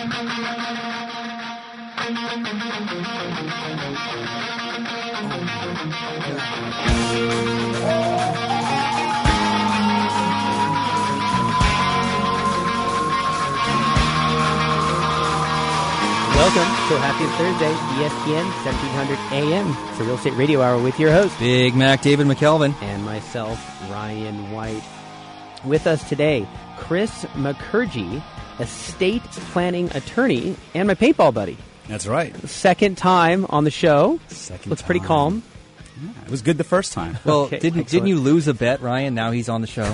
Welcome to Happy Thursday, ESPN 1700 AM. It's the Real Estate Radio Hour with your host, Big Mac David McKelvin. And myself, Ryan White. With us today, Chris McCurgy, estate planning attorney, and my paintball buddy. That's right. Second time on the show. Looks pretty calm. Yeah, it was good the first time. Well, Okay, didn't you lose a bet, Ryan? Now he's on the show.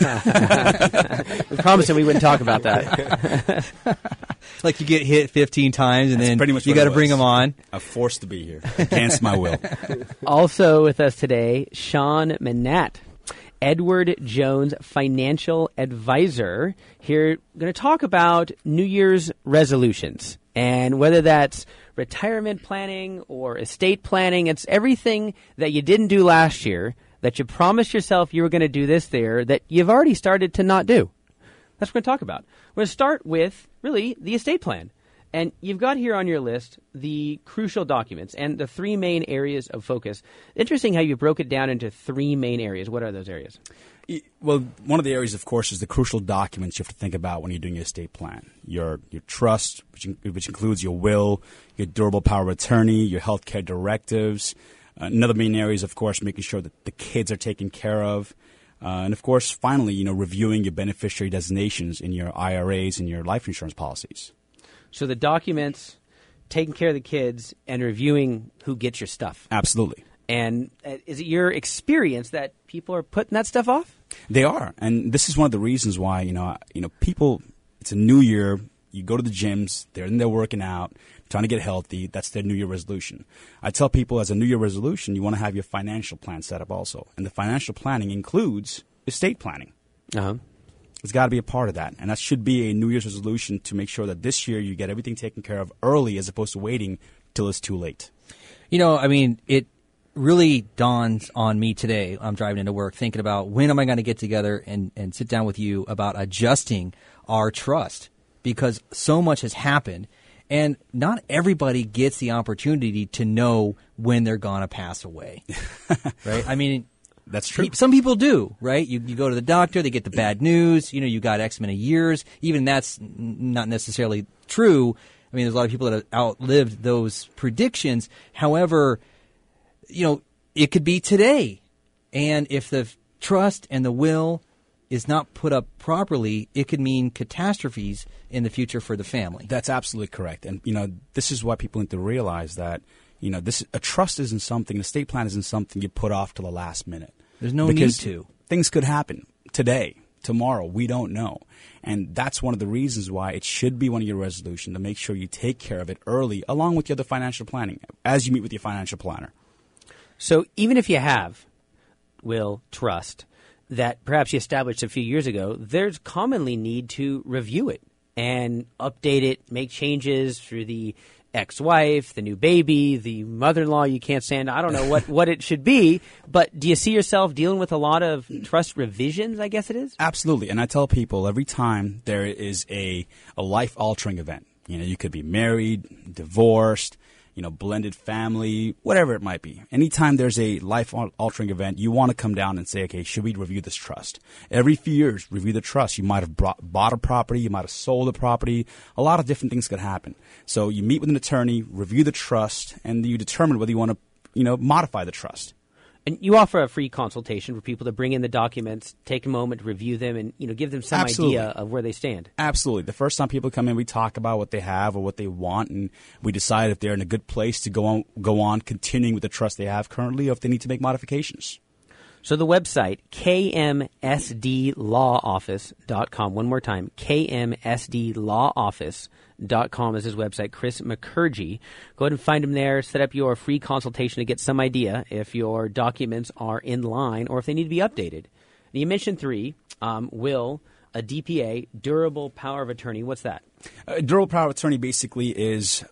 We promised him we wouldn't talk about that. Like you get hit 15 times and That's then pretty much you got to bring him on. I'm forced to be here against my will. Also with us today, Sean Manat, Edward Jones financial advisor. Here, going to talk about New Year's resolutions and whether that's retirement planning or estate planning. It's everything that you didn't do last year that you promised yourself you were going to do this year that you've already started to not do. That's what we're going to talk about. We're going to start with, really, the estate plan. And you've got here on your list the crucial documents and the three main areas of focus. Interesting how you broke it down into three main areas. What are those areas? Well, one of the areas, of course, is the crucial documents you have to think about when you're doing your estate plan. Your trust, which includes your will, your durable power of attorney, your healthcare directives. Another main area is, of course, making sure that the kids are taken care of. And, of course, finally, reviewing your beneficiary designations in your IRAs and your life insurance policies. So the documents, taking care of the kids, and reviewing who gets your stuff. Absolutely. And is it your experience that people are putting that stuff off? They are. And this is one of the reasons why, people, it's a new year. You go to the gyms, they're in there working out, trying to get healthy. That's their New Year resolution. I tell people as a New Year resolution, you want to have your financial plan set up also. And the financial planning includes estate planning. Uh-huh. It's got to be a part of that. And that should be a New Year's resolution to make sure that this year you get everything taken care of early as opposed to waiting till it's too late. It really dawns on me today. I'm driving into work thinking about when am I going to get together and sit down with you about adjusting our trust, because so much has happened. And not everybody gets the opportunity to know when they're going to pass away, right? I mean, that's true. Some people do, right? You go to the doctor, they get the bad news. You got X amount of years. Even that's not necessarily true. I mean, there's a lot of people that have outlived those predictions. However, it could be today. And if the trust and the will is not put up properly, it could mean catastrophes in the future for the family. That's absolutely correct. And, this is why people need to realize that, a trust isn't something, an estate plan isn't something you put off till the last minute. There's no need to. Things could happen today, tomorrow. We don't know. And that's one of the reasons why it should be one of your resolutions to make sure you take care of it early, along with your other financial planning, as you meet with your financial planner. So even if you have will, trust, that perhaps you established a few years ago, there's commonly need to review it and update it, make changes through the ex-wife, the new baby, the mother-in-law you can't stand. I don't know what it should be, but do you see yourself dealing with a lot of trust revisions, I guess it is? Absolutely. And I tell people every time there is a life-altering event, you could be married, divorced, blended family, whatever it might be. Anytime there's a life-altering event, you want to come down and say, okay, should we review this trust? Every few years, review the trust. You might have bought a property. You might have sold a property. A lot of different things could happen. So you meet with an attorney, review the trust, and you determine whether you want to, modify the trust. And you offer a free consultation for people to bring in the documents, take a moment to review them, and give them some Absolutely. idea of where they stand. Absolutely. The first time people come in, we talk about what they have or what they want, and we decide if they're in a good place to go on continuing with the trust they have currently, or if they need to make modifications. So the website, kmsdlawoffice.com. One more time, kmsdlawoffice.com is his website. Chris McCurgy. Go ahead and find him there. Set up your free consultation to get some idea if your documents are in line or if they need to be updated. Now, you mentioned three, will, a DPA, durable power of attorney. What's that? Durable power of attorney basically is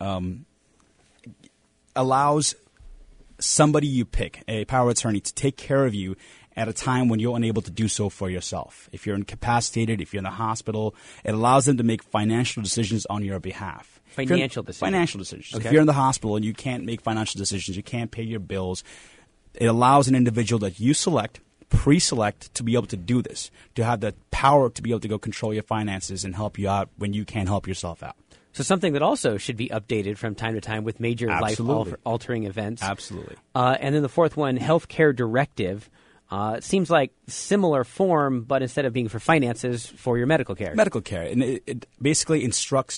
allows somebody you pick, a power of attorney, to take care of you at a time when you're unable to do so for yourself. If you're incapacitated, if you're in the hospital, it allows them to make financial decisions on your behalf. Financial decisions. Financial decisions. Okay. If you're in the hospital and you can't make financial decisions, you can't pay your bills, it allows an individual that you select, pre-select, to be able to do this, to have the power to be able to go control your finances and help you out when you can't help yourself out. So something that also should be updated from time to time with major Absolutely. life-altering events. Absolutely. And then the fourth one, healthcare directive. It seems like similar form, but instead of being for finances, for your medical care. Medical care, and it basically instructs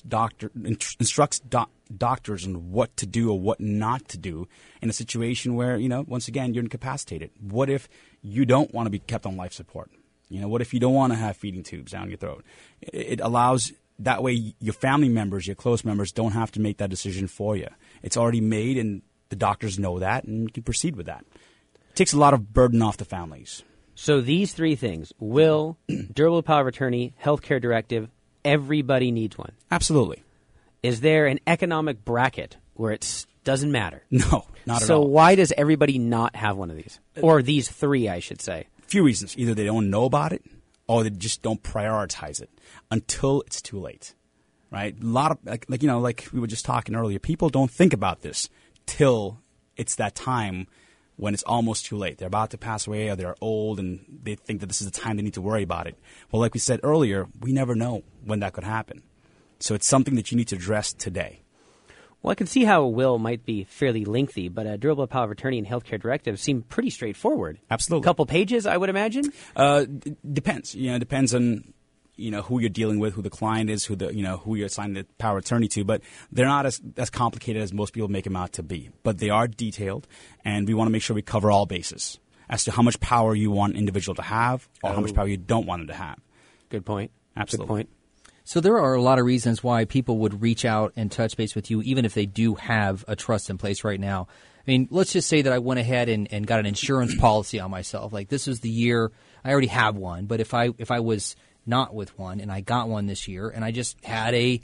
doctors on what to do or what not to do in a situation where, once again, you're incapacitated. What if you don't want to be kept on life support? What if you don't want to have feeding tubes down your throat? It allows, that way your family members, your close members don't have to make that decision for you. It's already made, and the doctors know that, and you can proceed with that. It takes a lot of burden off the families. So these three things, will, durable power of attorney, healthcare directive, everybody needs one. Absolutely. Is there an economic bracket where it doesn't matter? No, not at So all. why does everybody not have one of these? Or these three, I should say. A few reasons. Either they don't know about it, or they just don't prioritize it until it's too late. Right? A lot of like we were just talking earlier. People don't think about this till it's that time when it's almost too late. They're about to pass away, or they're old, and they think that this is the time they need to worry about it. Well, like we said earlier, we never know when that could happen. So it's something that you need to address today. Well, I can see how a will might be fairly lengthy, but a durable power of attorney and healthcare directive seem pretty straightforward. Absolutely. A couple pages, I would imagine? Depends. It depends on who you're dealing with, who the client is, who you're assigning the power of attorney to. But they're not as complicated as most people make them out to be. But they are detailed, and we want to make sure we cover all bases as to how much power you want an individual to have, or how much power you don't want them to have. Good point. Absolutely. Good point. So there are a lot of reasons why people would reach out and touch base with you, even if they do have a trust in place right now. I mean, let's just say that I went ahead and got an insurance policy on myself. Like, this is the year I already have one, but if I was not with one and I got one this year and I just had a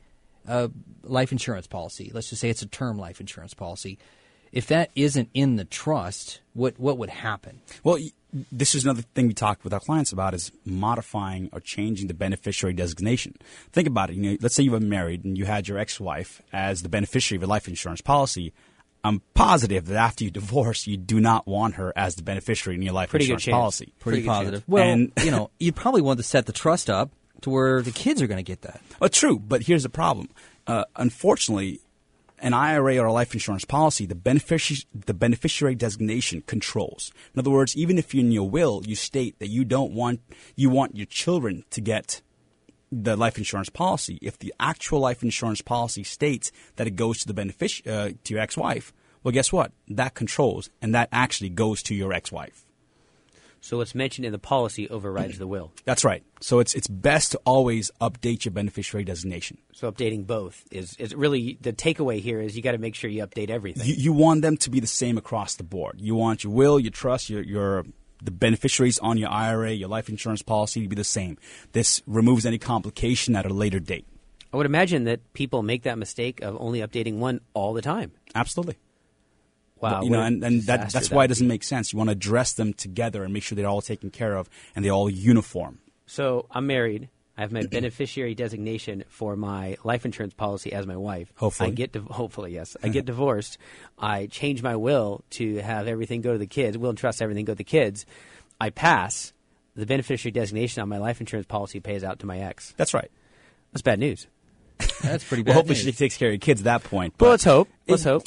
life insurance policy, let's just say it's a term life insurance policy, if that isn't in the trust, what would happen? Well, this is another thing we talk with our clients about, is modifying or changing the beneficiary designation. Think about it. Let's say you were married and you had your ex-wife as the beneficiary of a life insurance policy. I'm positive that after you divorce, you do not want her as the beneficiary in your life insurance policy. Pretty good positive. chance. Well, And you'd probably want to set the trust up to where the kids are going to get that. Well, true, but here's the problem. Unfortunately, an IRA or a life insurance policy, the beneficiary designation controls. In other words, even if in your will you state that you want your children to get the life insurance policy, if the actual life insurance policy states that it goes to the to your ex-wife, well, guess what? That controls, and that actually goes to your ex-wife. So what's mentioned in the policy overrides the will. That's right. So it's best to always update your beneficiary designation. So updating both is really the takeaway here is you got to make sure you update everything. You want them to be the same across the board. You want your will, your trust, the beneficiaries on your IRA, your life insurance policy to be the same. This removes any complication at a later date. I would imagine that people make that mistake of only updating one all the time. Absolutely. Wow. And that's why it doesn't make sense. You want to address them together and make sure they're all taken care of and they're all uniform. So I'm married. I have my beneficiary designation for my life insurance policy as my wife. Hopefully. Hopefully, yes. I get divorced. I change my will to have everything go to the kids, will and trust everything go to the kids. I pass. The beneficiary designation on my life insurance policy pays out to my ex. That's right. That's bad news. That's pretty bad. Well, hopefully news. she takes care of your kids at that point. Well, But let's hope. Let's hope.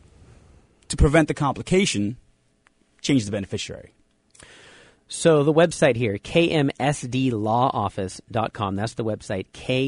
To prevent the complication, change the beneficiary. So the website here, kmsdlawoffice.com. That's the website,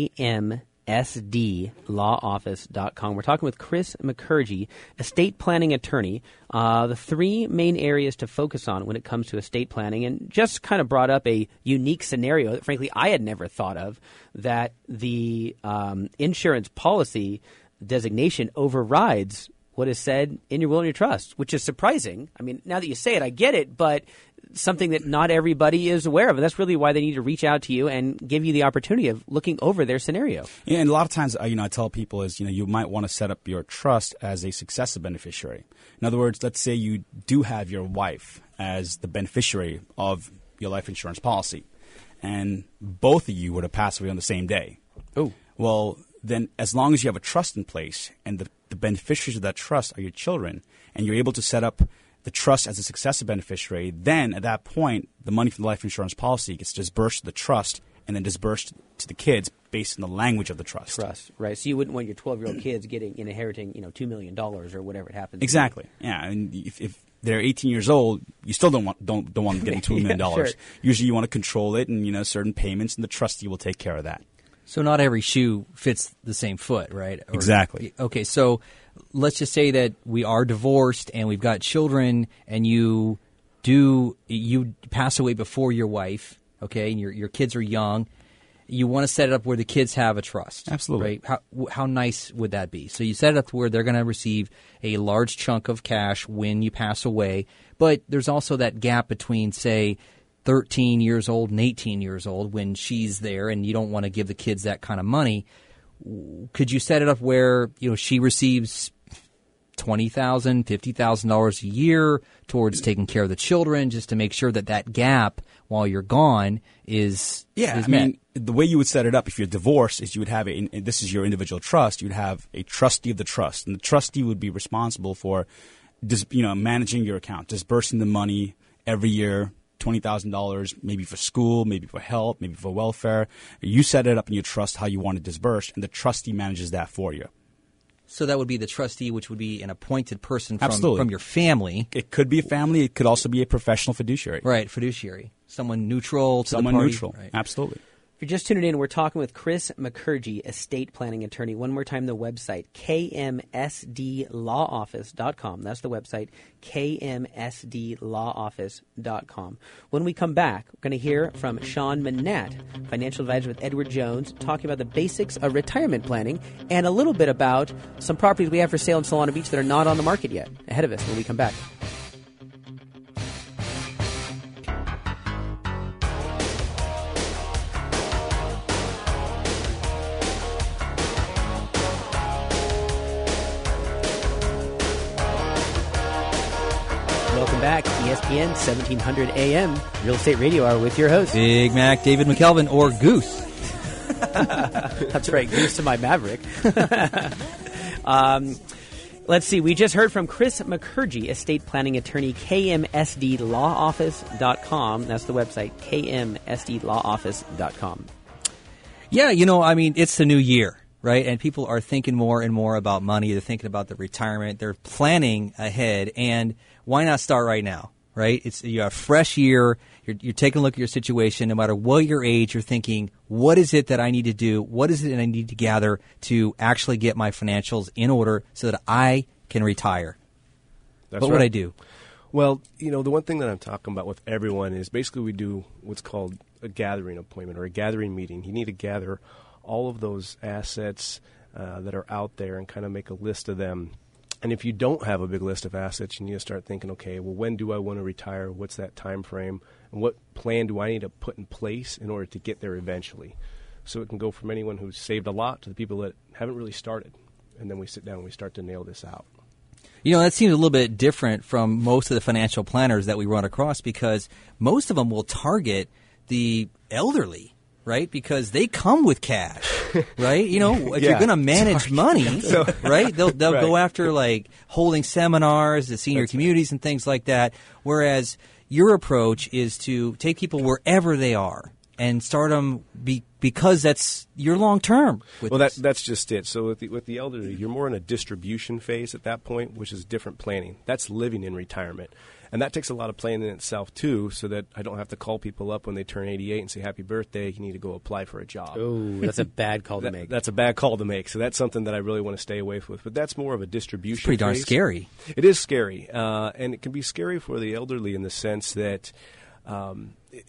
kmsdlawoffice.com. We're talking with Chris McCurgy, estate planning attorney. The three main areas to focus on when it comes to estate planning, and just kind of brought up a unique scenario that, frankly, I had never thought of, that the insurance policy designation overrides what is said in your will and your trust, which is surprising. I mean, now that you say it, I get it, but something that not everybody is aware of. And that's really why they need to reach out to you and give you the opportunity of looking over their scenario. Yeah, and a lot of times, I tell people is, you might want to set up your trust as a successive beneficiary. In other words, let's say you do have your wife as the beneficiary of your life insurance policy, and both of you were to pass away on the same day. Oh. Well, then as long as you have a trust in place and the beneficiaries of that trust are your children, and you're able to set up the trust as a successive beneficiary, then at that point, the money from the life insurance policy gets disbursed to the trust and then disbursed to the kids based on the language of the trust. Trust, right. So you wouldn't want your 12-year-old kids inheriting, $2 million or whatever it happens. Exactly. Yeah, and if they're 18 years old, you still don't want them getting $2 million. Sure. Usually you want to control it and, certain payments, and the trustee will take care of that. So not every shoe fits the same foot, right? Exactly. Okay, so let's just say that we are divorced and we've got children, and you pass away before your wife, okay, and your kids are young. You want to set it up where the kids have a trust. Absolutely. Right? How nice would that be? So you set it up to where they're going to receive a large chunk of cash when you pass away, but there's also that gap between, say, 13 years old and 18 years old when she's there, and you don't want to give the kids that kind of money. Could you set it up where she receives $20,000, $50,000 a year towards taking care of the children, just to make sure that gap while you're gone is met? I mean, the way you would set it up if you're divorced is you would have this is your individual trust. You'd have a trustee of the trust, and the trustee would be responsible for managing your account, disbursing the money every year. $20,000, maybe for school, maybe for health, maybe for welfare. You set it up in your trust how you want it disbursed, and the trustee manages that for you. So that would be the trustee, which would be an appointed person Absolutely. From your family. It could be a family. It could also be a professional fiduciary. Right, fiduciary. Someone neutral to Someone the party. neutral. Right. Absolutely. If you're just tuning in, we're talking with Chris McCurgy, estate planning attorney. One more time, the website, kmsdlawoffice.com. That's the website, kmsdlawoffice.com. When we come back, we're going to hear from Sean Manatt, financial advisor with Edward Jones, talking about the basics of retirement planning and a little bit about some properties we have for sale in Solana Beach that are not on the market yet. Ahead of us when we come back. Welcome back, ESPN 1700 AM, Real Estate Radio Hour with your host. Big Mac, David McKelvin, or Goose. That's right, Goose to my Maverick. Let's see, we just heard from Chris McCurgy, estate planning attorney, kmsdlawoffice.com. That's the website, kmsdlawoffice.com. Yeah, it's the new year, right? And people are thinking more and more about money. They're thinking about the retirement. They're planning ahead, and why not start right now, right? You have a fresh year. You're taking a look at your situation. No matter what your age, you're thinking, what is it that I need to do? What is it that I need to gather to actually get my financials in order so that I can retire? That's what right. would I do? Well, the one thing that I'm talking about with everyone is basically we do what's called a gathering appointment or a gathering meeting. You need to gather all of those assets that are out there and kind of make a list of them. And if you don't have a big list of assets, you need to start thinking, okay, well, when do I want to retire? What's that time frame? And what plan do I need to put in place in order to get there eventually? So it can go from anyone who's saved a lot to the people that haven't really started. And then we sit down and we start to nail this out. That seems a little bit different from most of the financial planners that we run across, because most of them will target the elderly, right? Because they come with cash, right? If you're going to manage money, right? They'll Right. go after like holding seminars, the senior communities and things like that. Whereas your approach is to take people wherever they are and start them because that's your long term. Well, that's just it. So with the elderly, you're more in a distribution phase at that point, which is different planning. That's living in retirement. And that takes a lot of planning in itself, too, so that I don't have to call people up when they turn 88 and say, happy birthday, you need to go apply for a job. Oh, that's a bad call to make. That's a bad call to make. So that's something that I really want to stay away with. But that's more of a distribution It's pretty darn phase. scary. It is scary. And it can be scary for the elderly in the sense that,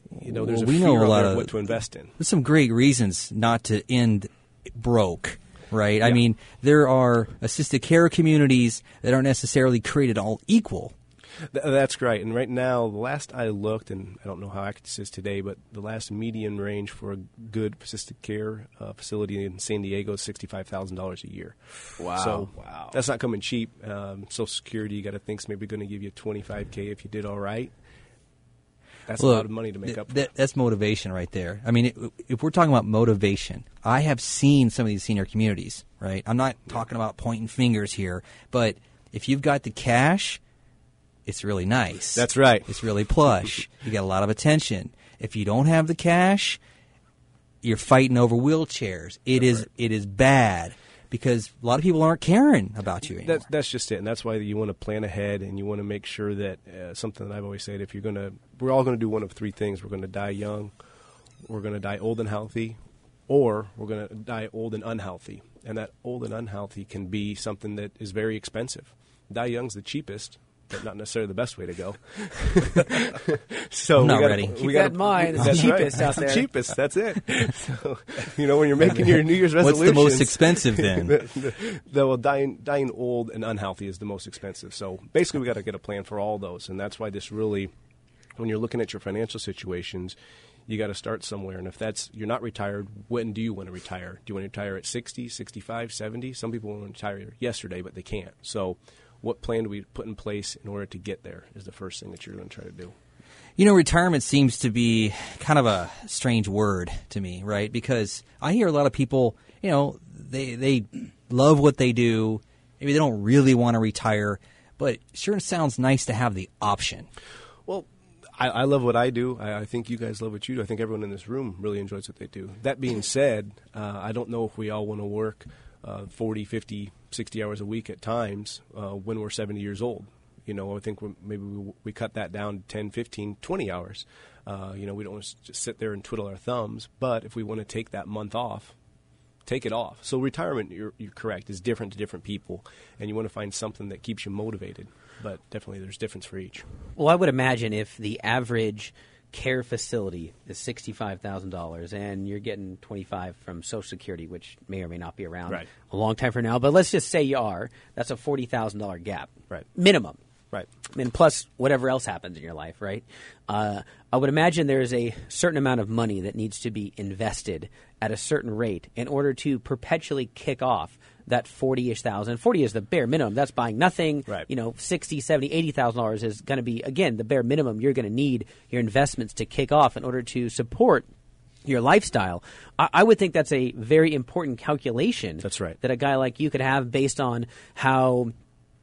there's a we fear know a lot of of what to invest in. There's some great reasons not to end broke. right? I mean, there are assisted care communities that aren't necessarily created all equal. That's right. And right now, the last I looked, and I don't know how accurate this is today, but the last median range for a good assisted care facility in San Diego is $65,000 a year. Wow. So that's not coming cheap. Social Security, you got to think, is maybe going to give you $25K if you did all right. That's a lot of money to make up for. That's motivation right there. I mean, if we're talking about motivation, I have seen some of these senior communities, right? I'm not talking about pointing fingers here, but if you've got the cash, it's really nice. That's right. It's really plush. You get a lot of attention. If you don't have the cash, you're fighting over wheelchairs. It is bad because a lot of people aren't caring about you anymore. That's just it, and that's why you want to plan ahead, and you want to make sure that something that I've always said: if we're all going to do one of three things. We're going to die young, we're going to die old and healthy, or we're going to die old and unhealthy. And that old and unhealthy can be something that is very expensive. Die young's the cheapest, but not necessarily the best way to go. So I'm not ready. Keep that in mind. It's the cheapest out there. It's the cheapest. That's it. So, when you're making your New Year's resolutions, what's the most expensive then? Dying old and unhealthy is the most expensive. So basically, we got to get a plan for all those, and that's why this really, when you're looking at your financial situations, you got to start somewhere. And if you're not retired, when do you want to retire? Do you want to retire at 60, 65, 70? Some people want to retire yesterday, but they can't. So what plan do we put in place in order to get there is the first thing that you're going to try to do. Retirement seems to be kind of a strange word to me, right? Because I hear a lot of people, they love what they do. Maybe they don't really want to retire, but it sure sounds nice to have the option. Well, I love what I do. I think you guys love what you do. I think everyone in this room really enjoys what they do. That being said, I don't know if we all want to work 40, 50, 60 hours a week at times when we're 70 years old. I think maybe we cut that down to 10, 15, 20 hours. We don't want to just sit there and twiddle our thumbs. But if we want to take that month off, take it off. So retirement, you're correct, is different to different people. And you want to find something that keeps you motivated. But definitely there's difference for each. Well, I would imagine if the average care facility is $65,000 and you're getting $25,000 from Social Security, which may or may not be around a long time from now, but let's just say you are, that's a $40,000 gap. Right. Minimum. Right. And plus whatever else happens in your life, right? I would imagine there's a certain amount of money that needs to be invested at a certain rate in order to perpetually kick off that 40-ish thousand. 40 is the bare minimum. That's buying nothing. Right. $60,000, $70,000, $80,000 is going to be, again, the bare minimum. You're going to need your investments to kick off in order to support your lifestyle. I would think that's a very important calculation. That's right. That a guy like you could have based on how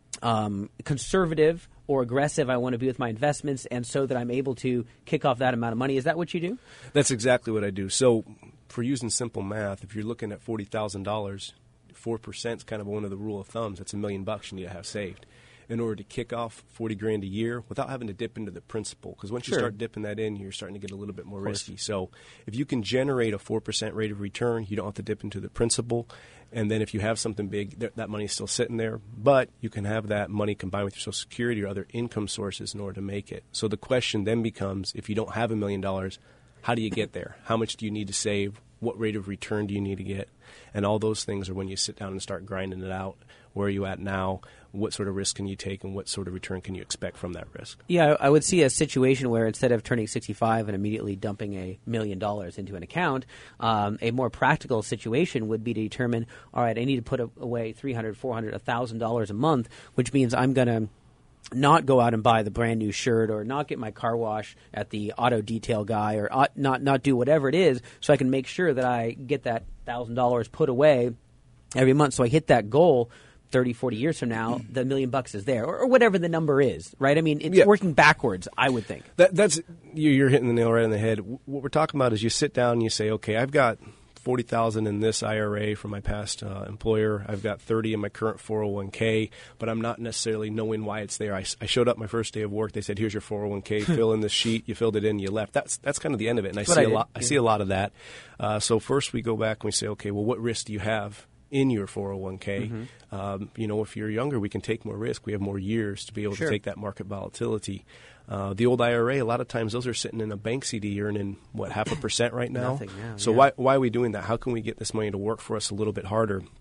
conservative or aggressive I want to be with my investments, and so that I'm able to kick off that amount of money. Is that what you do? That's exactly what I do. So for using simple math, if you're looking at $40,000, 4% is kind of one of the rule of thumbs. That's $1 million you need to have saved in order to kick off $40,000 a year without having to dip into the principal. Because once you start dipping that in, you're starting to get a little bit more risky. So if you can generate a 4% rate of return, you don't have to dip into the principal. And then if you have something big, that money is still sitting there. But you can have that money combined with your Social Security or other income sources in order to make it. So the question then becomes, if you don't have $1 million, how do you get there? How much do you need to save? What rate of return do you need to get? And all those things are when you sit down and start grinding it out. Where are you at now? What sort of risk can you take, and what sort of return can you expect from that risk? Yeah, I would see a situation where instead of turning 65 and immediately dumping $1 million into an account, a more practical situation would be to determine, all right, I need to put away $300, $400, $1,000 a month, which means I'm going to not go out and buy the brand new shirt or not get my car wash at the auto detail guy or not do whatever it is, so I can make sure that I get that $1,000 put away every month so I hit that goal. 30, 40 years from now, the $1 million is there, or whatever the number is, right? I mean, it's working backwards, I would think. That's you're hitting the nail right on the head. What we're talking about is you sit down and you say, okay, I've got $40,000 in this IRA from my past employer. I've got $30,000 in my current 401k, but I'm not necessarily knowing why it's there. I showed up my first day of work. They said, "Here's your 401k. Fill in this sheet." You filled it in. You left. That's kind of the end of it. And I see a lot of that. So first we go back and we say, okay, well, what risk do you have in your 401k? If you're younger, we can take more risk. We have more years to be able to take that market volatility. The old IRA, a lot of times those are sitting in a bank CD earning, 0.5% right now? Nothing now. So why are we doing that? How can we get this money to work for us a little bit harder?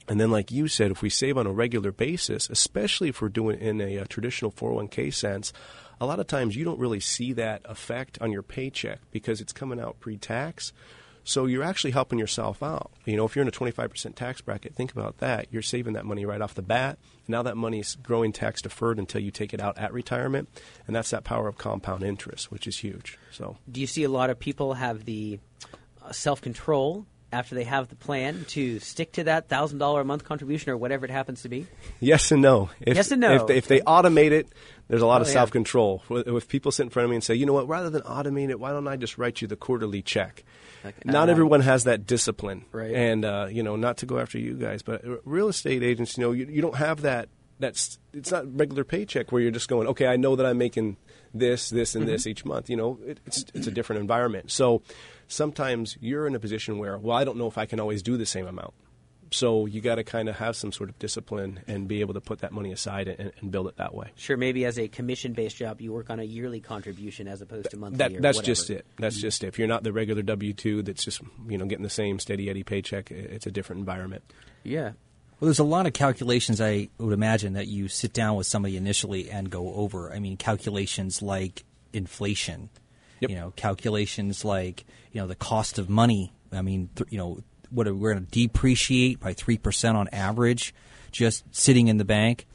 And then, like you said, if we save on a regular basis, especially if we're doing it in a traditional 401k sense, a lot of times you don't really see that effect on your paycheck because it's coming out pre-tax. So you're actually helping yourself out. You know, if you're in a 25% tax bracket, think about that. You're saving that money right off the bat. Now that money is growing tax deferred until you take it out at retirement, and that's that power of compound interest, which is huge. So, do you see a lot of people have the self-control after they have the plan to stick to that $1,000 a month contribution or whatever it happens to be? Yes and no. Yes and no. If they automate it, there's a lot of self-control. If people sit in front of me and say, you know what, rather than automate it, why don't I just write you the quarterly check? Not everyone has that discipline. Right. And, not to go after you guys, but real estate agents, you don't have that. It's not regular paycheck where you're just going, okay, I know that I'm making this, and this each month. It's a different environment. So sometimes you're in a position where, well, I don't know if I can always do the same amount. So you got to kind of have some sort of discipline and be able to put that money aside and build it that way. Sure, maybe as a commission-based job, you work on a yearly contribution as opposed to monthly. That's just it. That's just it. If you're not the regular W-2 that's just getting the same steady Eddie paycheck, it's a different environment. Yeah. Well, there's a lot of calculations I would imagine that you sit down with somebody initially and go over. I mean, calculations like inflation. Yep. Calculations like the cost of money. I mean, we're going to depreciate by 3% on average, just sitting in the bank.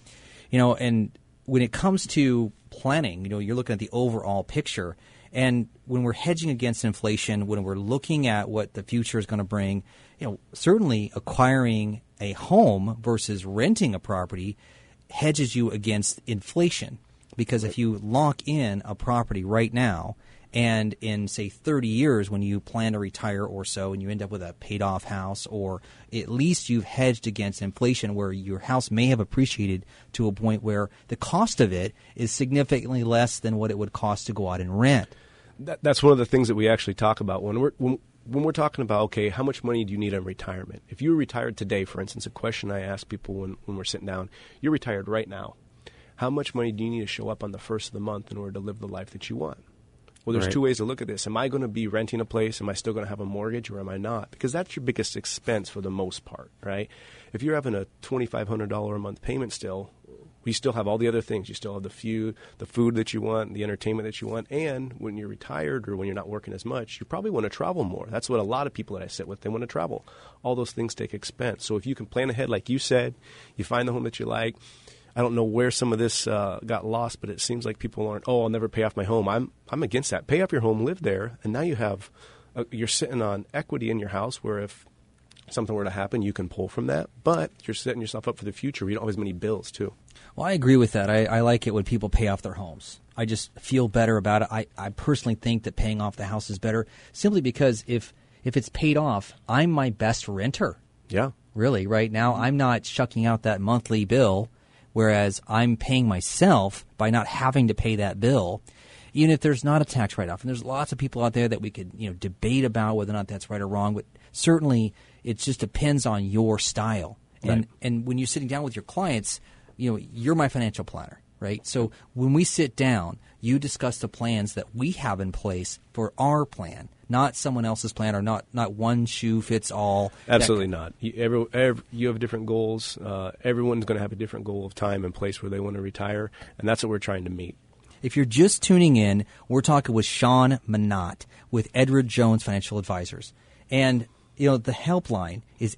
And when it comes to planning, you're looking at the overall picture. And when we're hedging against inflation, when we're looking at what the future is going to bring, certainly acquiring a home versus renting a property hedges you against inflation. Because if you lock in a property right now, and in, say, 30 years when you plan to retire or so and you end up with a paid-off house, or at least you've hedged against inflation where your house may have appreciated to a point where the cost of it is significantly less than what it would cost to go out and rent. That's one of the things that we actually talk about when we're talking about, okay, how much money do you need in retirement? If you were retired today, for instance, a question I ask people when we're sitting down, you're retired right now. How much money do you need to show up on the first of the month in order to live the life that you want? Well, there's two ways to look at this. Am I going to be renting a place? Am I still going to have a mortgage, or am I not? Because that's your biggest expense for the most part, right? If you're having a $2,500 a month payment still, you still have all the other things. You still have the food that you want, the entertainment that you want, and when you're retired or when you're not working as much, you probably want to travel more. That's what a lot of people that I sit with, they want to travel. All those things take expense. So if you can plan ahead, like you said, you find the home that you like. I don't know where some of this got lost, but it seems like people aren't, I'll never pay off my home. I'm against that. Pay off your home, live there, and now you're sitting on equity in your house where if something were to happen, you can pull from that, but you're setting yourself up for the future. You don't have as many bills, too. Well, I agree with that. I like it when people pay off their homes. I just feel better about it. I personally think that paying off the house is better simply because if it's paid off, I'm my best renter. Yeah. Really, right now, I'm not shucking out that monthly bill, whereas I'm paying myself by not having to pay that bill, even if there's not a tax write-off. And there's lots of people out there that we could debate about whether or not that's right or wrong, but certainly it just depends on your style. Right. And when you're sitting down with your clients, you're my financial planner, right? So when we sit down, you discuss the plans that we have in place for our plan, not someone else's plan, or not one shoe fits all. Absolutely not. You have different goals. Everyone's going to have a different goal of time and place where they want to retire, and that's what we're trying to meet. If you're just tuning in, we're talking with Sean Manatt with Edward Jones Financial Advisors. And, the helpline is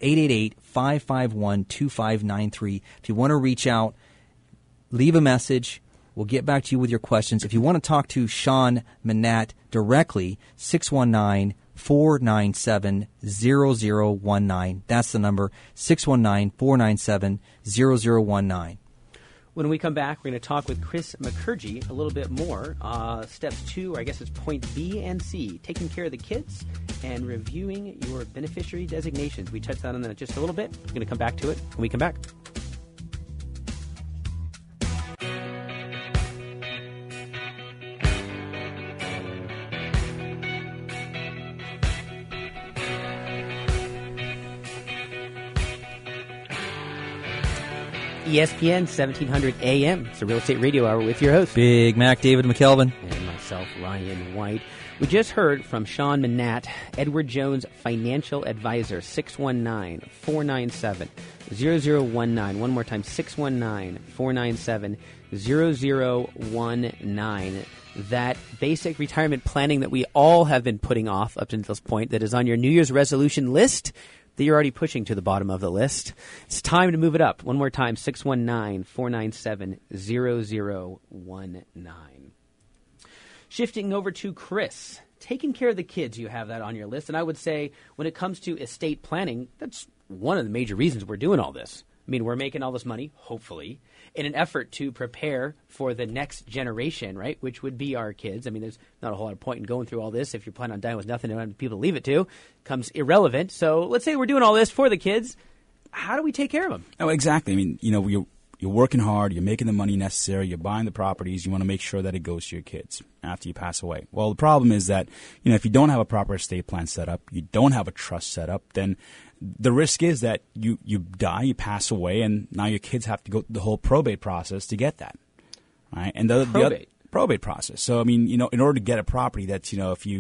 888-551-2593. If you want to reach out, leave a message. We'll get back to you with your questions. If you want to talk to Sean Manatt directly, 619-497-0019. That's the number, 619-497-0019. When we come back, we're going to talk with Chris McCurgy a little bit more. Steps 2, or I guess it's point B and C, taking care of the kids and reviewing your beneficiary designations. We touched on that just a little bit. We're going to come back to it when we come back. ESPN 1700 AM. It's the Real Estate Radio Hour with your host, Big Mac David McKelvin. And myself, Ryan White. We just heard from Sean Manatt, Edward Jones Financial Advisor, 619-497-0019. 0019. One more time, 619-497-0019. That basic retirement planning that we all have been putting off up to this point, that is on your New Year's resolution list, that you're already pushing to the bottom of the list. It's time to move it up. One more time, 619-497-0019. Shifting over to Chris. Taking care of the kids, you have that on your list. And I would say when it comes to estate planning, that's one of the major reasons we're doing all this. I mean, we're making all this money, hopefully, in an effort to prepare for the next generation, right, which would be our kids. I mean, there's not a whole lot of point in going through all this. If you're planning on dying with nothing and people to leave it to, it becomes irrelevant. So let's say we're doing all this for the kids. How do we take care of them? Oh, exactly. I mean, you're working hard, you're making the money necessary, you're buying the properties, you want to make sure that it goes to your kids after you pass away. Well, the problem is that, if you don't have a proper estate plan set up, you don't have a trust set up, then the risk is that you die, you pass away, and now your kids have to go through the whole probate process to get that. Right? And the probate process. So, I mean, in order to get a property that's,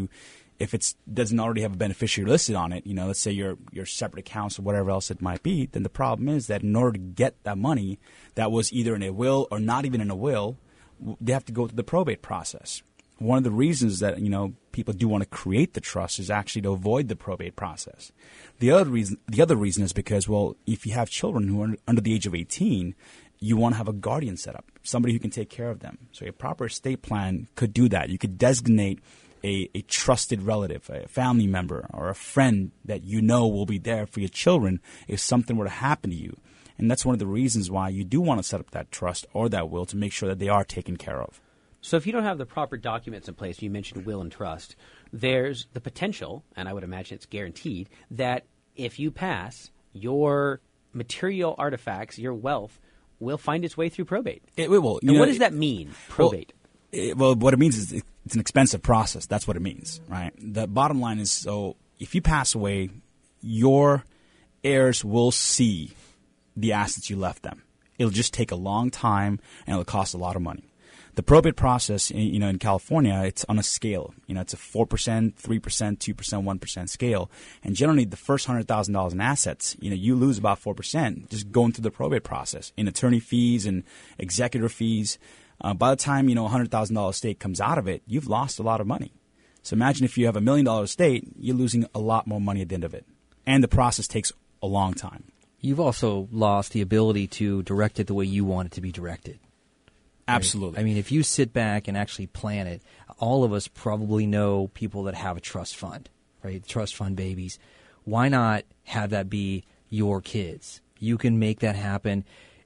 if it doesn't already have a beneficiary listed on it, let's say your separate accounts or whatever else it might be, then the problem is that in order to get that money that was either in a will or not even in a will, they have to go through the probate process. One of the reasons that, people do want to create the trust is actually to avoid the probate process. The other reason is because, well, if you have children who are under the age of 18, you want to have a guardian set up, somebody who can take care of them. So a proper estate plan could do that. You could designate a trusted relative, a family member, or a friend that will be there for your children if something were to happen to you. And that's one of the reasons why you do want to set up that trust or that will to make sure that they are taken care of. So if you don't have the proper documents in place, you mentioned will and trust, there's the potential, and I would imagine it's guaranteed, that if you pass, your material artifacts, your wealth, will find its way through probate. It will. And what does that mean, probate? Well, what it means is it's an expensive process. That's what it means, right? The bottom line is, so if you pass away, your heirs will see the assets you left them. It'll just take a long time, and it'll cost a lot of money. The probate process, in California, it's on a scale. It's a 4%, 3%, 2%, 1% scale. And generally, the first $100,000 in assets, you lose about 4% just going through the probate process in attorney fees and executor fees. By the time, $100,000 estate comes out of it, you've lost a lot of money. So imagine if you have $1 million estate, you're losing a lot more money at the end of it. And the process takes a long time. You've also lost the ability to direct it the way you want it to be directed. Absolutely. I mean, if you sit back and actually plan it, all of us probably know people that have a trust fund, right? Trust fund babies. Why not have that be your kids? You can make that happen.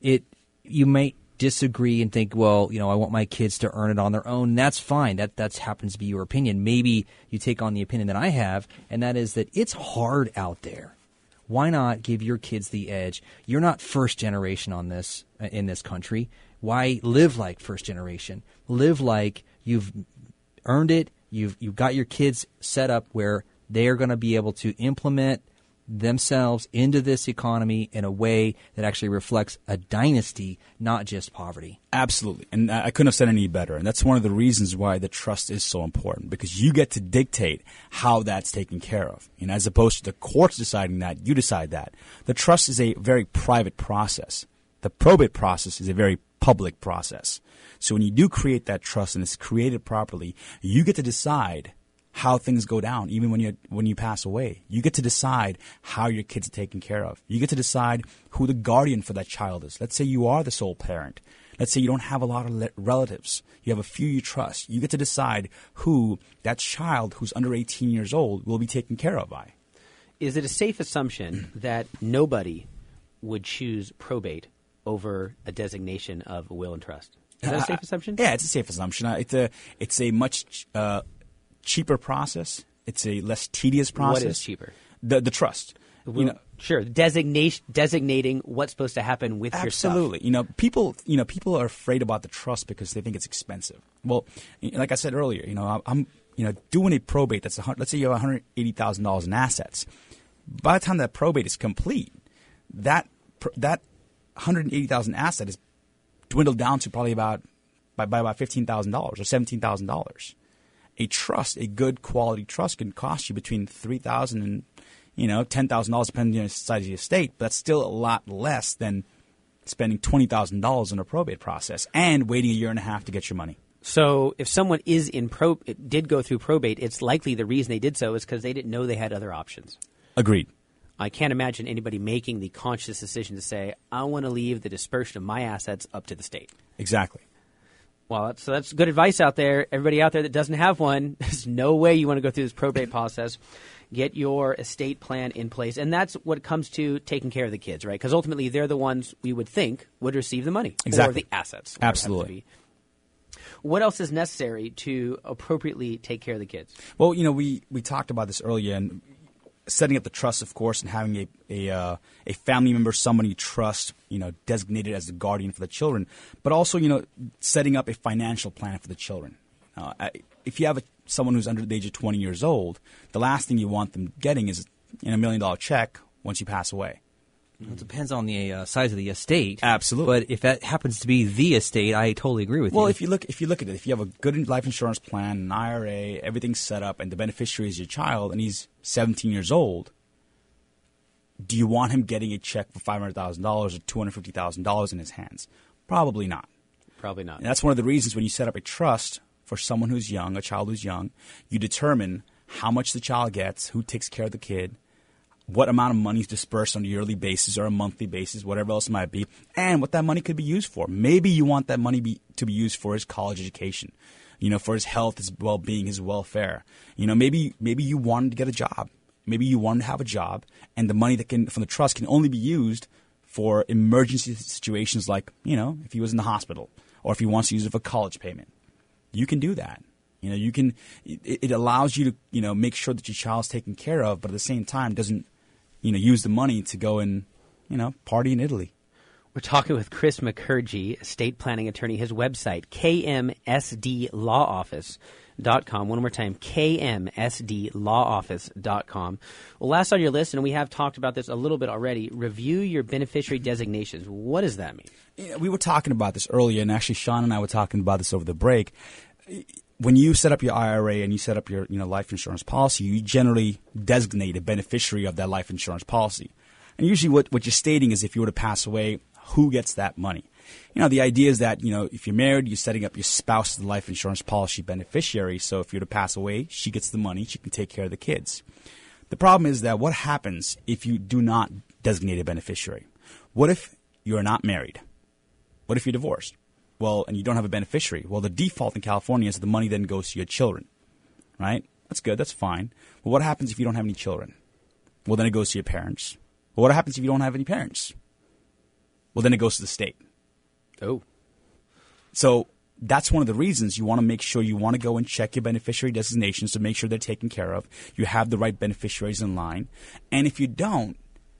You may disagree and think, well, I want my kids to earn it on their own. That's fine. That happens to be your opinion. Maybe you take on the opinion that I have, and that is that it's hard out there. Why not give your kids the edge? You're not first generation on this in this country. Why live like first generation? Live like you've earned it. You've got your kids set up where they are going to be able to implement themselves into this economy in a way that actually reflects a dynasty, not just poverty. Absolutely. And I couldn't have said any better. And that's one of the reasons why the trust is so important, because you get to dictate how that's taken care of. As opposed to the courts deciding that, you decide that. The trust is a very private process. The probate process is a very public process. So when you do create that trust and it's created properly, you get to decide how things go down, even when you pass away. You get to decide how your kids are taken care of. You get to decide who the guardian for that child is. Let's say you are the sole parent. Let's say you don't have a lot of relatives. You have a few you trust. You get to decide who that child who's under 18 years old will be taken care of by. Is it a safe assumption that nobody would choose probate over a designation of a will and trust? Is that a safe assumption? Yeah, it's a safe assumption. It's a much cheaper process. It's a less tedious process. What is cheaper? The trust. Sure, designating what's supposed to happen with your stuff. Absolutely. People are afraid about the trust because they think it's expensive. Well, like I said earlier, I'm doing a probate that's let's say you have $180,000 in assets. By the time that probate is complete, that $180,000 asset is dwindled down to probably by about $15,000 or $17,000. A trust, a good quality trust, can cost you between $3,000 and $10,000 depending on the size of your estate, but that's still a lot less than spending $20,000 in a probate process and waiting a year and a half to get your money. So if someone did go through probate, it's likely the reason they did so is because they didn't know they had other options. Agreed. I can't imagine anybody making the conscious decision to say, I want to leave the dispersion of my assets up to the state. Exactly. Well, that's good advice out there. Everybody out there that doesn't have one, there's no way you want to go through this probate process. Get your estate plan in place. And that's what comes to taking care of the kids, right? Because ultimately they're the ones we would think would receive the money or the assets. Absolutely. What else is necessary to appropriately take care of the kids? Well, we talked about this earlier, and setting up the trust, of course, and having a family member, someone you trust, designated as the guardian for the children, but also, setting up a financial plan for the children. If you have someone who's under the age of 20 years old, the last thing you want them getting is $1 million check once you pass away. It depends on the size of the estate. Absolutely. But if that happens to be the estate, I totally agree with you. Well, if you look at it, if you have a good life insurance plan, an IRA, everything's set up, and the beneficiary is your child, and he's 17 years old, do you want him getting a check for $500,000 or $250,000 in his hands? Probably not. Probably not. And that's one of the reasons when you set up a trust for someone who's young, a child who's young, you determine how much the child gets, who takes care of the kid, what amount of money is dispersed on a yearly basis or a monthly basis, whatever else it might be, and what that money could be used for. Maybe you want that money to be used for his college education, for his health, his well-being, his welfare. Maybe you want him to get a job. Maybe you want him to have a job, and the money from the trust can only be used for emergency situations like, if he was in the hospital or if he wants to use it for college payment. You can do that. It allows you to, make sure that your child's taken care of, but at the same time doesn't, use the money to go and, party in Italy. We're talking with Chris McCurgy, estate planning attorney. His website, kmsdlawoffice.com. One more time, kmsdlawoffice.com. Well, last on your list, and we have talked about this a little bit already, review your beneficiary designations. What does that mean? We were talking about this earlier, and actually Sean and I were talking about this over the break. When you set up your IRA and you set up your life insurance policy, you generally designate a beneficiary of that life insurance policy. And usually what you're stating is if you were to pass away, who gets that money? The idea is that, if you're married, you're setting up your spouse as the life insurance policy beneficiary. So if you were to pass away, she gets the money. She can take care of the kids. The problem is that what happens if you do not designate a beneficiary? What if you're not married? What if you're divorced? Well, and you don't have a beneficiary. Well, the default in California is the money then goes to your children, right? That's good. That's fine. But what happens if you don't have any children? Well, then it goes to your parents. Well, what happens if you don't have any parents? Well, then it goes to the state. Oh. So that's one of the reasons you want to make sure you want to go and check your beneficiary designations to make sure they're taken care of. You have the right beneficiaries in line. And if you don't,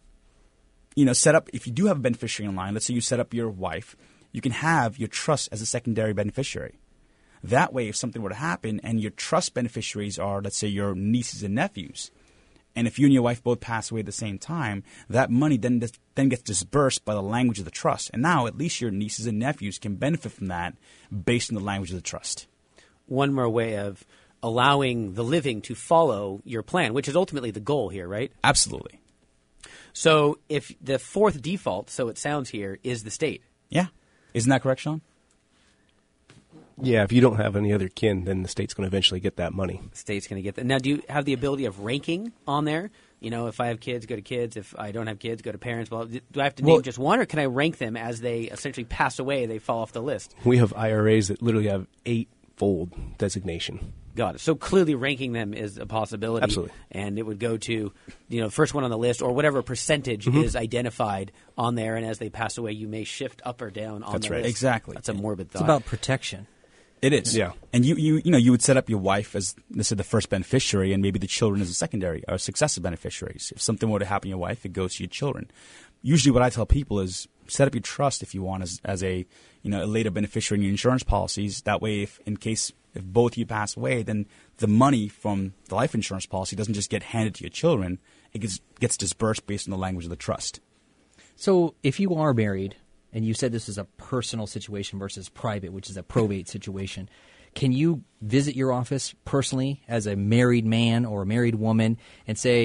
if you do have a beneficiary in line, let's say you set up your wife, you can have your trust as a secondary beneficiary. That way, if something were to happen and your trust beneficiaries are, let's say, your nieces and nephews, and if you and your wife both pass away at the same time, that money then gets dispersed by the language of the trust. And now at least your nieces and nephews can benefit from that based on the language of the trust. One more way of allowing the living to follow your plan, which is ultimately the goal here, right? Absolutely. So if the fourth default, so it sounds here, is the state. Yeah. Isn't that correct, Sean? Yeah, if you don't have any other kin, then the state's going to eventually get that money. The state's going to get that. Now, do you have the ability of ranking on there? If I have kids, go to kids. If I don't have kids, go to parents. Well, do I have to name just one, or can I rank them as they essentially pass away, they fall off the list? We have IRAs that literally have 8-fold designation. Got it. So clearly ranking them is a possibility. Absolutely. And it would go to, first one on the list or whatever percentage is identified on there. And as they pass away, you may shift up or down on That's the right. list. Exactly. That's a morbid thought. It's about protection. It is. Yeah. And you would set up your wife as, let's say, the first beneficiary, and maybe the children as a secondary or successive beneficiaries. If something were to happen to your wife, it goes to your children. Usually what I tell people is set up your trust if you want as a later beneficiary in your insurance policies. That way, if both of you pass away, then the money from the life insurance policy doesn't just get handed to your children. It gets dispersed based on the language of the trust. So if you are married, and you said this is a personal situation versus private, which is a probate situation, can you visit your office personally as a married man or a married woman and say,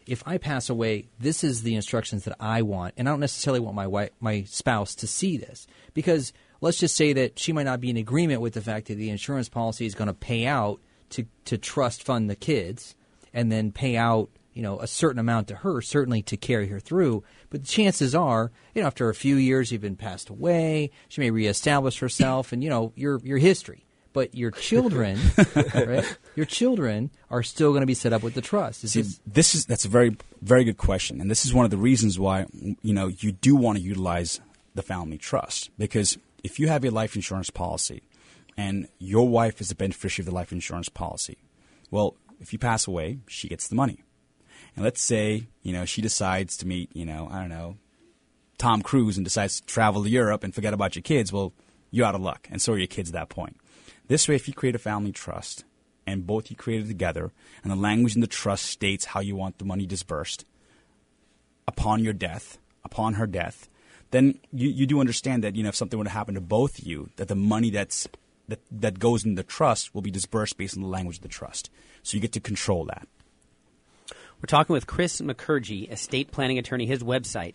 if I pass away, this is the instructions that I want, and I don't necessarily want my spouse to see this, because let's just say that she might not be in agreement with the fact that the insurance policy is going to pay out to trust fund the kids, and then pay out a certain amount to her, certainly to carry her through. But the chances are, after a few years, you've been passed away, she may reestablish herself, and your history. But your children, right? Your children are still going to be set up with the trust. That's a very, very good question, and this is one of the reasons why you do want to utilize the family trust, because if you have a life insurance policy and your wife is the beneficiary of the life insurance policy, well, if you pass away, she gets the money. And let's say she decides to meet Tom Cruise and decides to travel to Europe and forget about your kids. Well, you're out of luck, and so are your kids at that point. This way, if you create a family trust and both you create it together and the language in the trust states how you want the money disbursed upon your death, upon her death, then you do understand that if something were to happen to both of you, that the money that goes in the trust will be disbursed based on the language of the trust. So you get to control that. We're talking with Chris McCurgy, estate planning attorney. His website,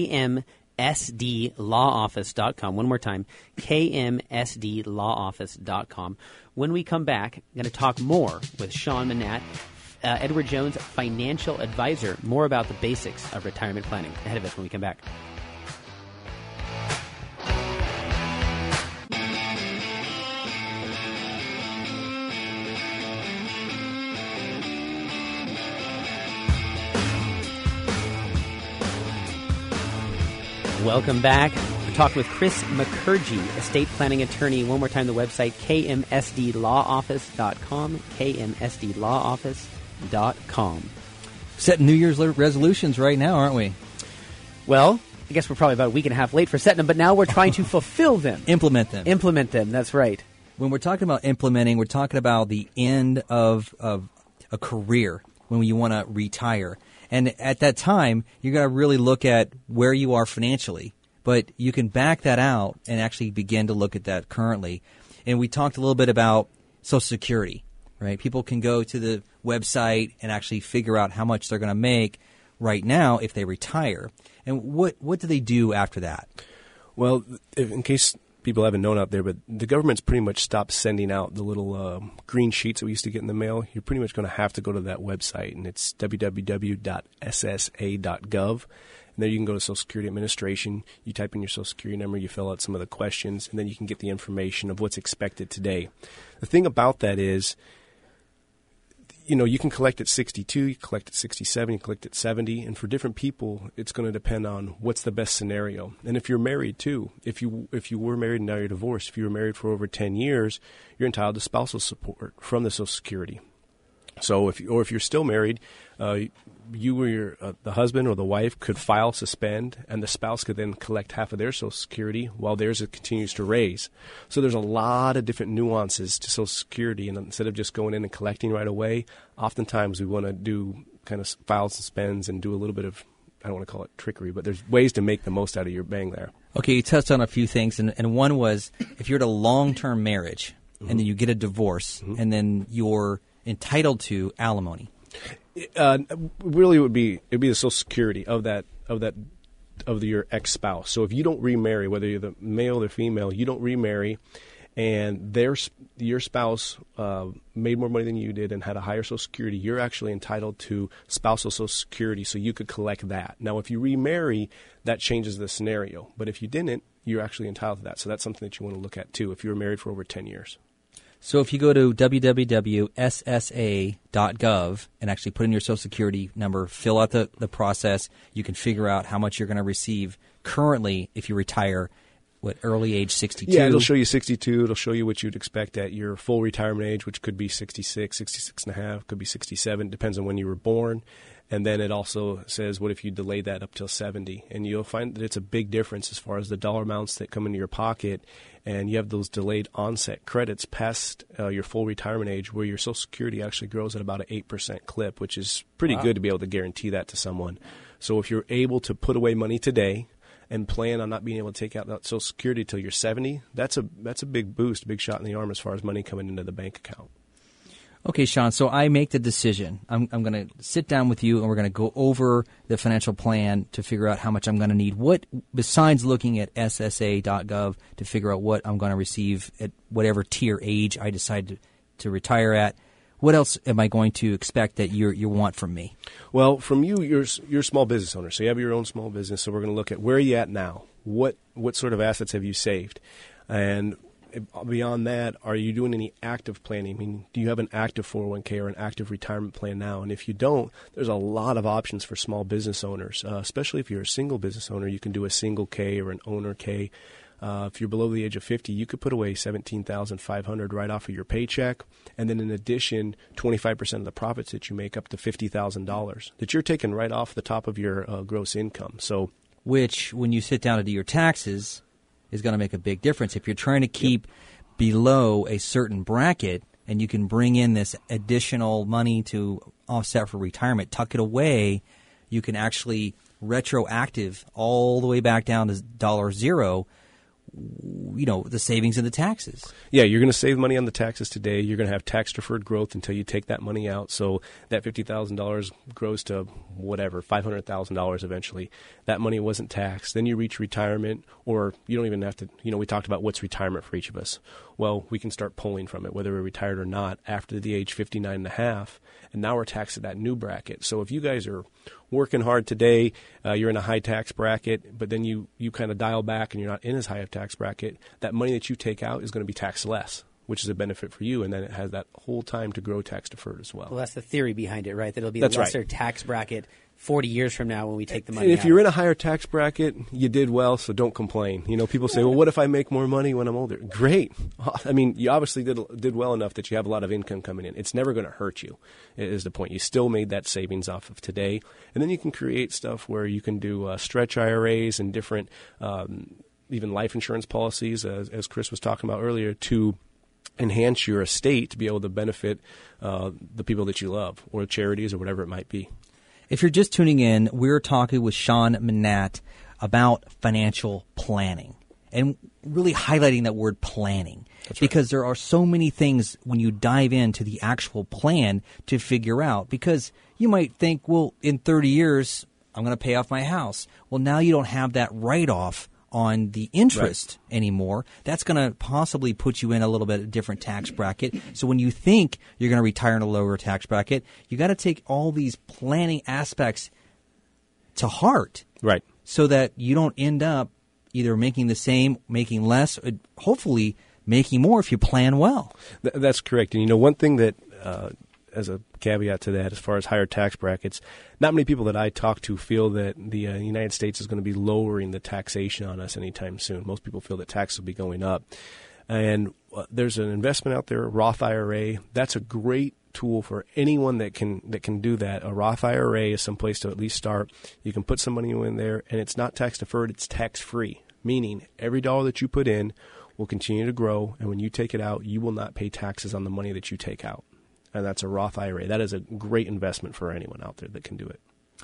kmsdlawoffice.com. One more time, kmsdlawoffice.com. When we come back, I'm going to talk more with Sean Manatt, Edward Jones financial advisor, more about the basics of retirement planning. Ahead of us when we come back. Welcome back. We're talking with Chris McCurgy, estate planning attorney. One more time, the website, kmsdlawoffice.com, kmsdlawoffice.com. Setting New Year's resolutions right now, aren't we? Well, I guess we're probably about a week and a half late for setting them, but now we're trying to fulfill them. Implement them, that's right. When we're talking about implementing, we're talking about the end of a career, when you want to retire. And at that time, you're going to really look at where you are financially. But you can back that out and actually begin to look at that currently. And we talked a little bit about Social Security, right? People can go to the website and actually figure out how much they're going to make right now if they retire. And what do they do after that? Well, in case people haven't known out there, but the government's pretty much stopped sending out the little green sheets that we used to get in the mail. You're pretty much going to have to go to that website, and it's www.ssa.gov. And there you can go to Social Security Administration. You type in your Social Security number, you fill out some of the questions, and then you can get the information of what's expected today. The thing about that is, you can collect at 62, you collect at 67, you collect at 70, and for different people, it's going to depend on what's the best scenario. And if you're married too, if you were married and now you're divorced, if you were married for over 10 years, you're entitled to spousal support from the Social Security. So if you're still married, you or the husband or the wife could file suspend, and the spouse could then collect half of their Social Security while theirs continues to raise. So there's a lot of different nuances to Social Security, and instead of just going in and collecting right away, oftentimes we want to do kind of file suspends and do a little bit of, I don't want to call it trickery, but there's ways to make the most out of your bang there. Okay, you touched on a few things, and one was if you're in a long-term marriage and then you get a divorce and then you're entitled to alimony. Really, it'd be the Social Security of your ex-spouse. So if you don't remarry, whether you're the male or female, you don't remarry, and your spouse made more money than you did and had a higher Social Security, you're actually entitled to spousal Social Security, so you could collect that. Now, if you remarry, that changes the scenario. But if you didn't, you're actually entitled to that. So that's something that you want to look at too. If you were married for over 10 years. So if you go to www.ssa.gov and actually put in your Social Security number, fill out the process, you can figure out how much you're going to receive currently if you retire, early age 62? Yeah, it'll show you 62. It'll show you what you'd expect at your full retirement age, which could be 66, 66 and a half, could be 67, depends on when you were born. And then it also says, what if you delay that up till 70? And you'll find that it's a big difference as far as the dollar amounts that come into your pocket. And you have those delayed onset credits past your full retirement age, where your Social Security actually grows at about an 8% clip, which is pretty good to be able to guarantee that to someone. So if you're able to put away money today and plan on not being able to take out that Social Security till you're 70, that's a big boost, a big shot in the arm as far as money coming into the bank account. Okay, Sean, so I make the decision. I'm going to sit down with you and we're going to go over the financial plan to figure out how much I'm going to need. What, besides looking at SSA.gov to figure out what I'm going to receive at whatever tier age I decide to retire at, what else am I going to expect that you want from me? Well, from you, you're a small business owner, so you have your own small business. So we're going to look at where are you at now? What sort of assets have you saved? And beyond that, are you doing any active planning? I mean, do you have an active 401k or an active retirement plan now? And if you don't, there's a lot of options for small business owners, especially if you're a single business owner. You can do a single K or an owner K. If you're below the age of 50, you could put away $17,500 right off of your paycheck, and then in addition, 25% of the profits that you make up to $50,000 that you're taking right off the top of your gross income. So, which, when you sit down to do your taxes, is going to make a big difference. If you're trying to keep below a certain bracket and you can bring in this additional money to offset for retirement, tuck it away, you can actually retroactive all the way back down to $0, the savings and the taxes. Yeah, you're going to save money on the taxes today. You're going to have tax-deferred growth until you take that money out. So that $50,000 grows to whatever, $500,000 eventually. That money wasn't taxed. Then you reach retirement, or you don't even have to, we talked about what's retirement for each of us. Well, we can start pulling from it, whether we're retired or not, after the age 59 and a half. And now we're taxed at that new bracket. So if you guys are working hard today, you're in a high tax bracket, but then you kind of dial back and you're not in as high a tax bracket, that money that you take out is going to be taxed less, which is a benefit for you, and then it has that whole time to grow tax deferred as well. Well, that's the theory behind it, right? That it'll be a That's lesser right. tax bracket 40 years from now when we take the money And if out. you're in a higher tax bracket, you did well, so don't complain. People say, well, what if I make more money when I'm older? Great. I mean, you obviously did well enough that you have a lot of income coming in. It's never going to hurt you, is the point. You still made that savings off of today. And then you can create stuff where you can do stretch IRAs and different even life insurance policies, as Chris was talking about earlier, to enhance your estate to be able to benefit the people that you love or charities or whatever it might be. If you're just tuning in, we're talking with Sean Manatt about financial planning and really highlighting that word planning. That's right. Because there are so many things when you dive into the actual plan to figure out. Because you might think, well, in 30 years, I'm going to pay off my house. Well, now you don't have that write-off on the interest anymore. That's going to possibly put you in a little bit different tax bracket. So when you think you're going to retire in a lower tax bracket, you got to take all these planning aspects to heart. Right. So that you don't end up either making the same, making less, or hopefully making more if you plan well. That's correct. And one thing that as a caveat to that, as far as higher tax brackets, not many people that I talk to feel that the United States is going to be lowering the taxation on us anytime soon. Most people feel that taxes will be going up. And there's an investment out there, Roth IRA. That's a great tool for anyone that can do that. A Roth IRA is some place to at least start. You can put some money in there, and it's not tax deferred, it's tax free, meaning every dollar that you put in will continue to grow, and when you take it out, you will not pay taxes on the money that you take out. And that's a Roth IRA. That is a great investment for anyone out there that can do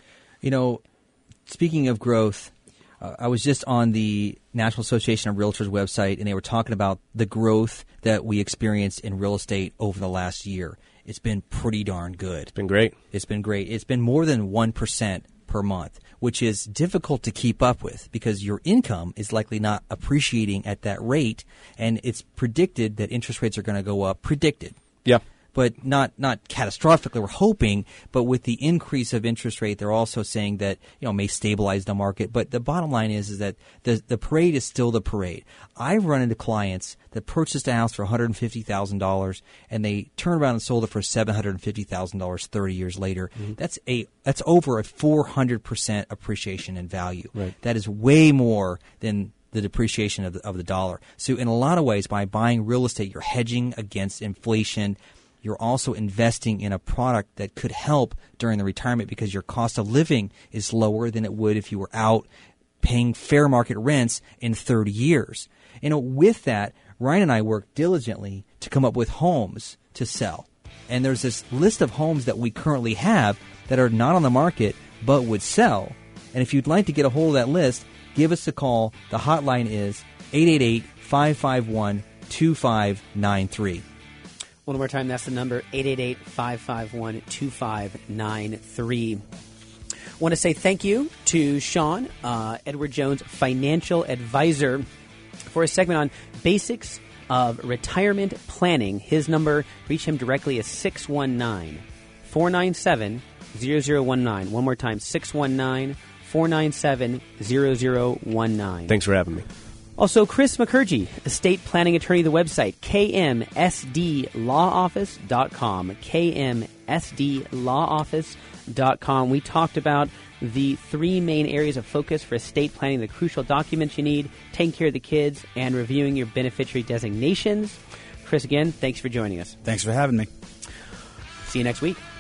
it. Speaking of growth, I was just on the National Association of Realtors website, and they were talking about the growth that we experienced in real estate over the last year. It's been pretty darn good. It's been great. It's been great. It's been more than 1% per month, which is difficult to keep up with because your income is likely not appreciating at that rate, and it's predicted that interest rates are going to go up. Predicted. Yeah. But not catastrophically. We're hoping, but with the increase of interest rate, they're also saying that may stabilize the market. But the bottom line is that the parade is still the parade. I've run into clients that purchased a house for $150,000 and they turned around and sold it for $750,000 30 years later. Mm-hmm. That's over a 400% appreciation in value. Right. That is way more than the depreciation of the dollar. So in a lot of ways, by buying real estate, you're hedging against inflation. You're also investing in a product that could help during the retirement because your cost of living is lower than it would if you were out paying fair market rents in 30 years. With that, Ryan and I work diligently to come up with homes to sell. And there's this list of homes that we currently have that are not on the market but would sell. And if you'd like to get a hold of that list, give us a call. The hotline is 888-551-2593. One more time, that's the number, 888-551-2593. Want to say thank you to Sean, Edward Jones Financial Advisor, for a segment on basics of retirement planning. His number, reach him directly, is 619-497-0019. One more time, 619-497-0019. Thanks for having me. Also, Chris McCurgy, estate planning attorney, the website, kmsdlawoffice.com, kmsdlawoffice.com. We talked about the three main areas of focus for estate planning, the crucial documents you need, taking care of the kids, and reviewing your beneficiary designations. Chris, again, thanks for joining us. Thanks for having me. See you next week.